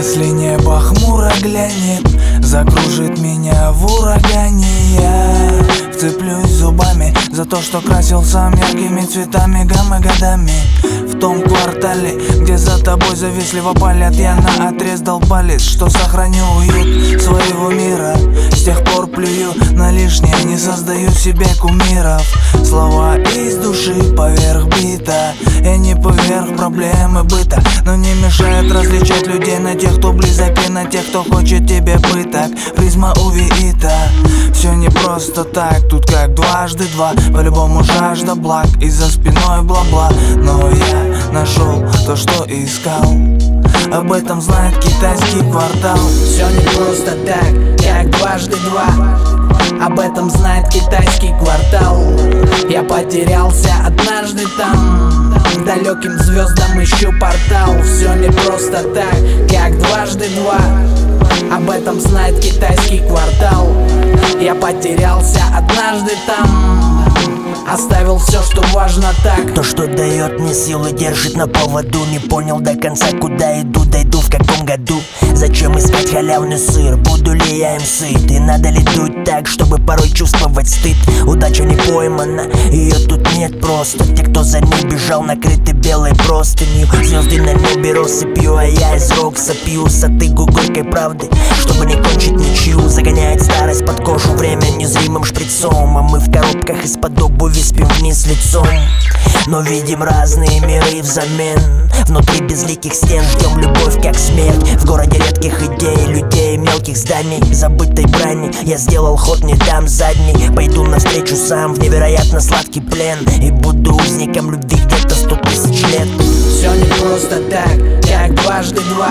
Если небо хмуро глянет, закружит меня в урагане. Я вцеплюсь зубами за то, что красил сам яркими цветами гаммы годами. В том квартале, где за тобой завистливо палят, я наотрез дал палец, что сохраню уют своего мира. С тех пор плюю на лишнее, не создаю себе кумиров. Слова из души поверх бита, и не поверх проблемы быта, но не мешает различать людей на тех, кто близок, и на тех, кто хочет тебе пыток. Призма увиита, все не просто так, тут как дважды два. По-любому жажда благ, и за спиной бла-бла. Но я нашел то, что искал, об этом знает китайский квартал. Все не просто так, как дважды два, об этом знает китайский квартал. Я потерялся однажды там, к далеким звездам ищу портал. Все не просто так, как дважды два, об этом знает китайский квартал. Я потерялся однажды там, оставил все, что важно так. То, что дает мне силу, держит на поводу. Не понял до конца, куда иду, дойду в каком году. Зачем искать халявный сыр, буду ли я им сыт? И надо ли дуть так, чтобы порой чувствовать стыд? Удача не поймана, ее тут нет просто. Те, кто за ней бежал, накрыты белой простынью. Звезды на небе россыпью, а я из рокса пью сатыгу горькой правды, чтобы не кончить ничью. Загоняет старость под кожу время незримым шприцом, а мы в коробках из-под обуви спим вниз лицом. Но видим разные миры взамен. Внутри безликих стен ждем любовь как смерть. В городе редких идей, людей, мелких зданий, забытой брани. Я сделал ход, не дам задний. Пойду навстречу сам в невероятно сладкий плен, и буду узником любви где-то 100 тысяч лет. Все не просто так, как дважды два,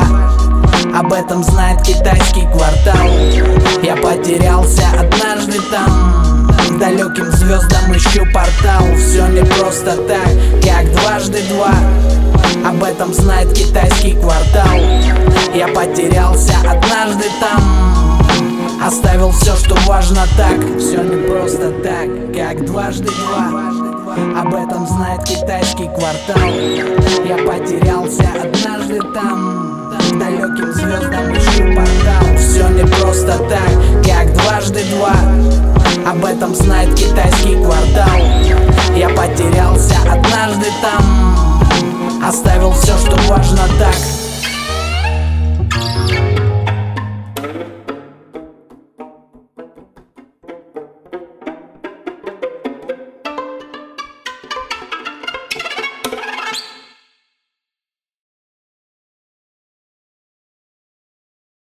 об этом знает китайский квартал. Я потерялся однажды там, к далеким звездам ищу портал. Все не просто так, как дважды два, об этом знает китайский квартал. Я потерялся однажды там, оставил все, что важно так. Все не просто так, как дважды два, об этом знает китайский квартал. Я потерялся однажды там, к далеким звездам ищу портал. Все не просто так, как дважды два, об этом знает китайский квартал. Я потерялся однажды там, оставил все, что важно так.